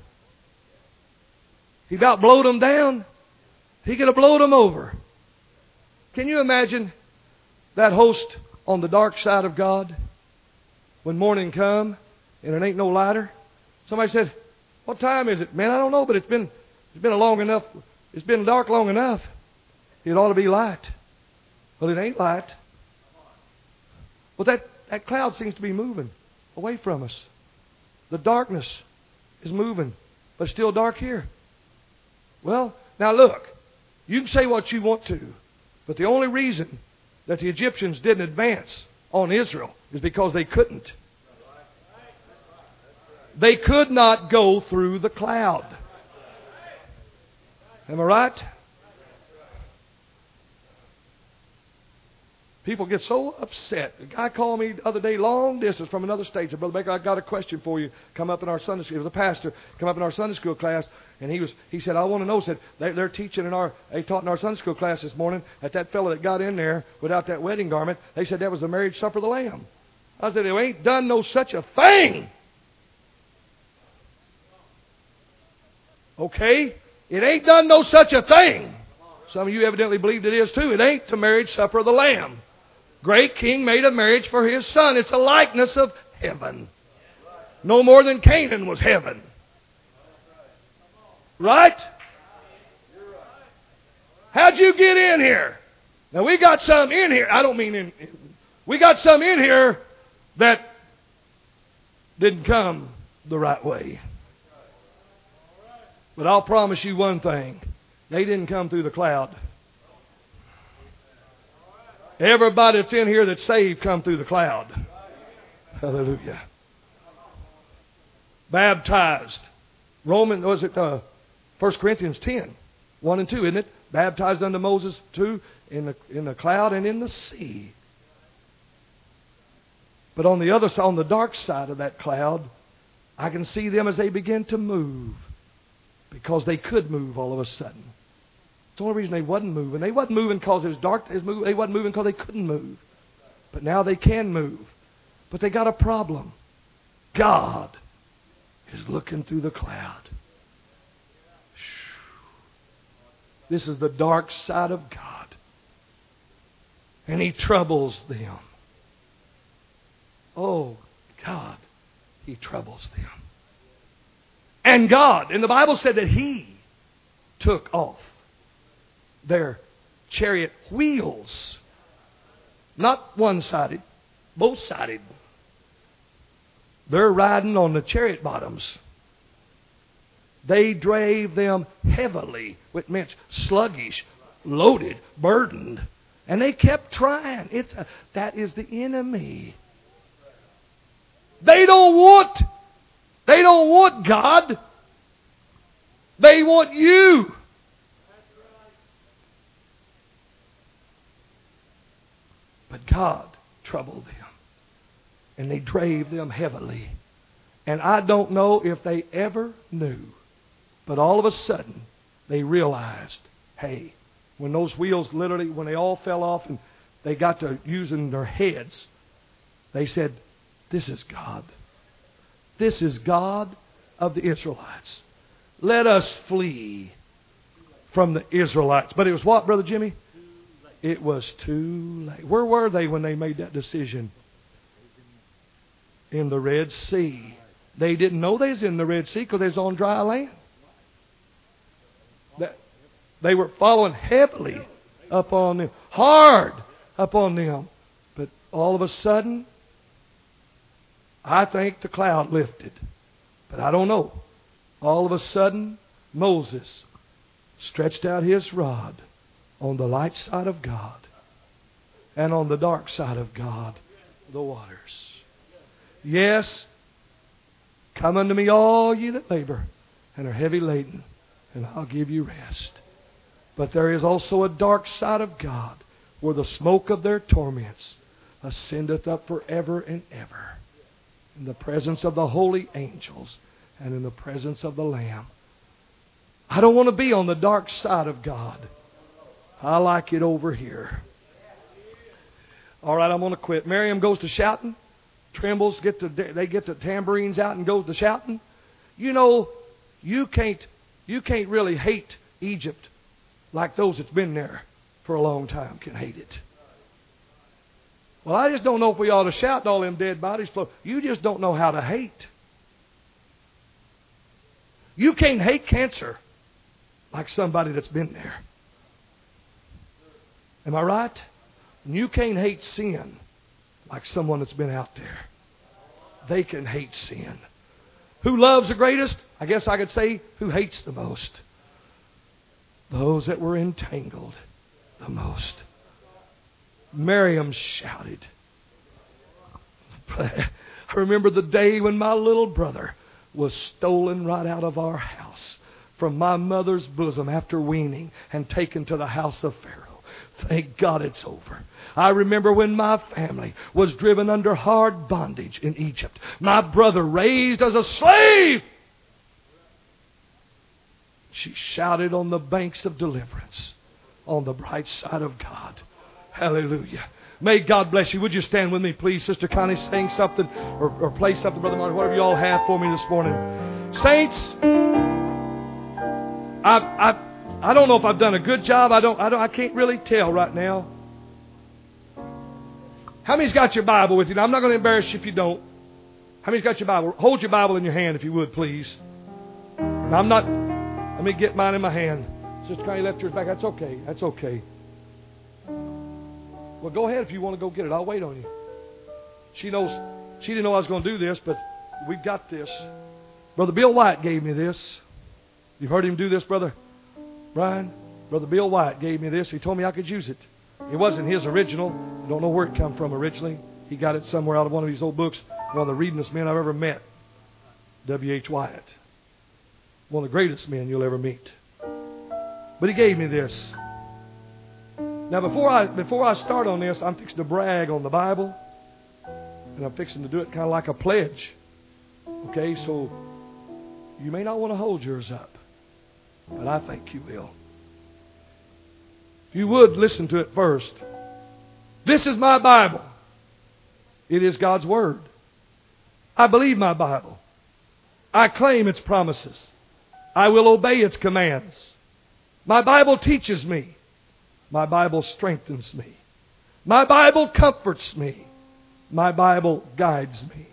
He about blowed them down. He could have blowed them over. Can you imagine that host on the dark side of God when morning come and it ain't no lighter? Somebody said, "What time is it?" "Man, I don't know, but it's been a long enough. It's been dark long enough. It ought to be light." Well, it ain't light. Well, that cloud seems to be moving away from us. The darkness is moving, but it's still dark here. Well, now look, you can say what you want to, but the only reason that the Egyptians didn't advance on Israel is because they couldn't. They could not go through the cloud. Am I right? People get so upset. A guy called me the other day, long distance from another state. Said, "Brother Baker, I got a question for you. Come up in our Sunday school." It was a pastor. Come up in our Sunday school class, and he said, "I want to know." Said they're teaching they taught in our Sunday school class this morning that fellow that got in there without that wedding garment. They said that was the marriage supper of the Lamb. I said, "They ain't done no such a thing." Okay, it ain't done no such a thing. Some of you evidently believed it is too. It ain't the marriage supper of the Lamb. Great King made a marriage for His Son. It's a likeness of heaven. No more than Canaan was heaven. Right? How'd you get in here? Now we got some in here. I don't mean we got some in here that didn't come the right way. But I'll promise you one thing. They didn't come through the cloud. Everybody that's in here that's saved come through the cloud. Hallelujah. Baptized. 1 Corinthians 10, 1 and 2, isn't it? Baptized unto Moses too in the cloud and in the sea. But on the other side, on the dark side of that cloud, I can see them as they begin to move. Because they could move all of a sudden. It's the only reason they wasn't moving. They wasn't moving because it was dark. They wasn't moving because they couldn't move. But now they can move. But they got a problem. God is looking through the cloud. This is the dark side of God. And He troubles them. Oh, God, He troubles them. And God, and the Bible said that He took off their chariot wheels. Not one-sided, both-sided. They're riding on the chariot bottoms. They drave them heavily, which meant sluggish, loaded, burdened. And they kept trying. That is the enemy. They don't want God. They want you. But God troubled them. And they drave them heavily. And I don't know if they ever knew. But all of a sudden, they realized, hey, when those wheels literally, when they all fell off and they got to using their heads, they said, this is God. This is God of the Israelites. Let us flee from the Israelites. But it was what, Brother Jimmy? It was too late. Where were they when they made that decision? In the Red Sea. They didn't know they was in the Red Sea because they was on dry land. They were following heavily upon them. Hard upon them. But all of a sudden, I think the cloud lifted. But I don't know. All of a sudden, Moses stretched out his rod on the light side of God. and on the dark side of God, the waters. Yes, come unto me all ye that labor and are heavy laden, and I'll give you rest. But there is also a dark side of God, where the smoke of their torments ascendeth up forever and ever, in the presence of the holy angels and in the presence of the Lamb. I don't want to be on the dark side of God. I like it over here. All right, I'm going to quit. Miriam goes to shouting. Trembles, they get the tambourines out and goes to shouting. You know, you can't really hate Egypt like those that's been there for a long time can hate it. Well, I just don't know if we ought to shout and all them dead bodies flow. You just don't know how to hate. You can't hate cancer like somebody that's been there. Am I right? And you can't hate sin like someone that's been out there. They can hate sin. Who loves the greatest? I guess I could say who hates the most. Those that were entangled the most. Miriam shouted. I remember the day when my little brother was stolen right out of our house from my mother's bosom after weaning and taken to the house of Pharaoh. Thank God it's over. I remember when my family was driven under hard bondage in Egypt. My brother raised as a slave. She shouted on the banks of deliverance on the bright side of God. Hallelujah. May God bless you. Would you stand with me, please? Sister Connie, sing something or play something, Brother Martin, whatever you all have for me this morning. Saints, I don't know if I've done a good job. I can't really tell right now. How many's got your Bible with you? Now, I'm not going to embarrass you if you don't. How many's got your Bible? Hold your Bible in your hand if you would, please. Now, let me get mine in my hand. Sister Connie left yours back. That's okay. That's okay. Well, go ahead if you want to go get it. I'll wait on you. She didn't know I was going to do this, but we've got this. Brother Bill White gave me this. You've heard him do this, Brother Brian? Brother Bill White gave me this. He told me I could use it. It wasn't his original. I don't know where it come from originally. He got it somewhere out of one of these old books. One of the readingest men I've ever met. W.H. Wyatt. One of the greatest men you'll ever meet. But he gave me this. Now, before I start on this, I'm fixing to brag on the Bible. And I'm fixing to do it kind of like a pledge. Okay, so you may not want to hold yours up. But I think you will. If you would, listen to it first. This is my Bible. It is God's Word. I believe my Bible. I claim its promises. I will obey its commands. My Bible teaches me. My Bible strengthens me. My Bible comforts me. My Bible guides me.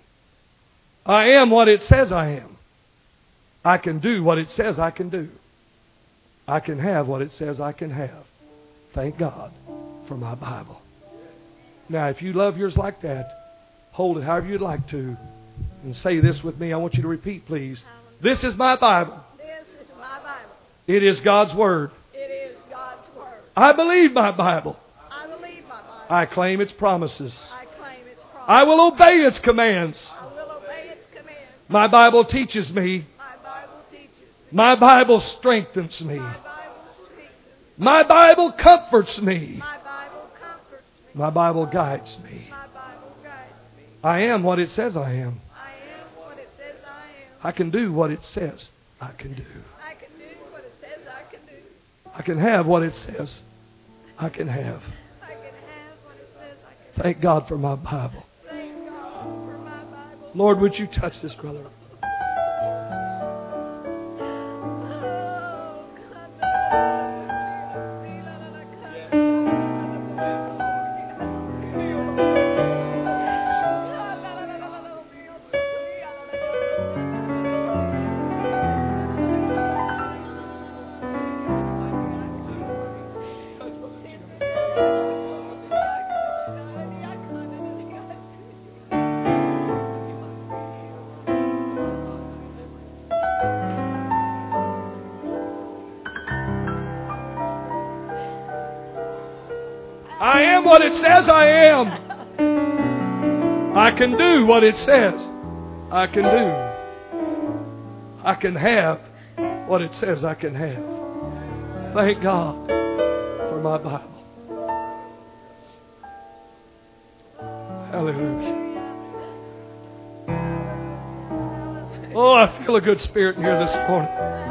I am what it says I am. I can do what it says I can do. I can have what it says I can have. Thank God for my Bible. Now, if you love yours like that, hold it however you'd like to. And say this with me. I want you to repeat, please. This is my Bible. This is my Bible. It is God's Word. It is God's Word. I believe my Bible. I believe my Bible. I claim its promises. I claim its promises. I will obey its commands. I will obey its commands. My Bible teaches me. My Bible teaches me. My Bible strengthens me. My Bible speaks. My Bible comforts me. My Bible comforts me. My Bible guides me. My Bible guides me. I am what it says I am. I am what it says I am. I can do what it says I can do. I can do what it says I can do. I can have what it says I can have. I can have what it says I can. Thank God for my Bible. Thank God for my Bible. Lord, would you touch this brother? what it says I am. I can do what it says I can do. I can have what it says I can have. Thank God for my Bible. Hallelujah. Oh, I feel a good spirit in here this morning.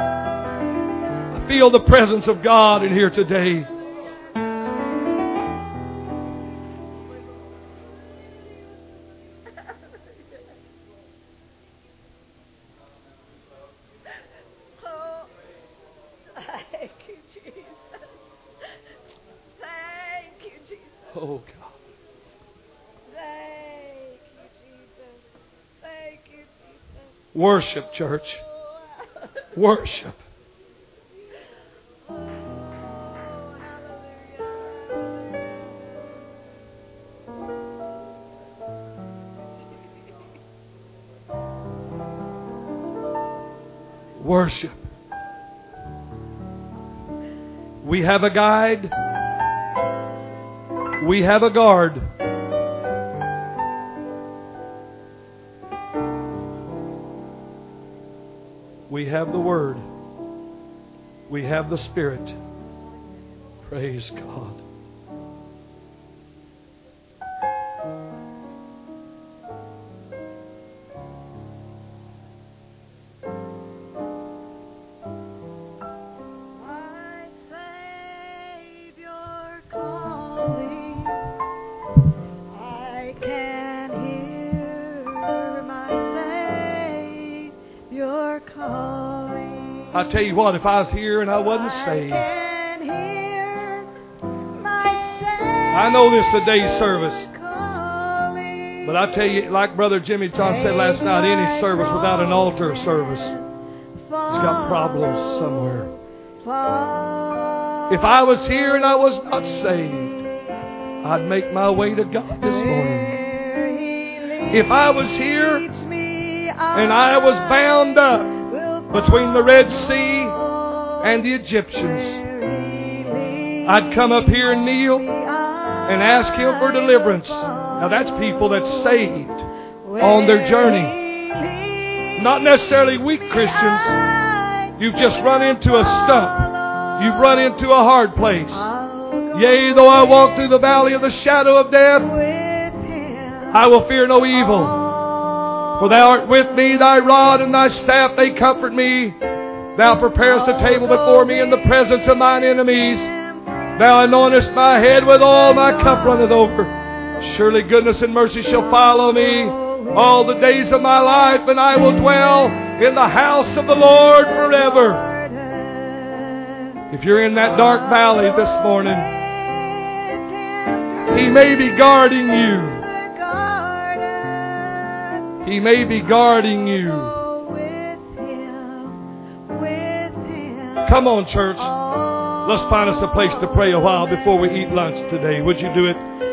I feel the presence of God in here today. Oh, thank you, Jesus. Thank you, Jesus. Oh, God. Thank you, Jesus. Thank you, Jesus. Worship, church. Worship. Oh, hallelujah, hallelujah. Worship. We have a guide. We have a guard. We have the Word. We have the Spirit. Praise God. My Savior calling, I can hear my Savior calling. I tell you what, if I was here and I wasn't saved, I can hear my I know this is a day service, Savior calling. but I tell you, like Brother Jimmy Tom said last night, any service without an altar service has got problems somewhere. If I was here and I was not saved, I'd make my way to God this morning. If I was here and I was bound up between the Red Sea and the Egyptians, I'd come up here and kneel and ask Him for deliverance. Now that's people that's saved on their journey. Not necessarily weak Christians. You've just run into a stump. You've run into a hard place. Yea, though I walk through the valley of the shadow of death, I will fear no evil. For Thou art with me, Thy rod and Thy staff, they comfort me. Thou preparest a table before me in the presence of mine enemies. Thou anointest my head with oil, my cup runneth over. Surely goodness and mercy shall follow me all the days of my life, and I will dwell in the house of the Lord forever. If you're in that dark valley this morning, He may be guarding you. He may be guarding you. Come on, church. Let's find us a place to pray a while before we eat lunch today. Would you do it?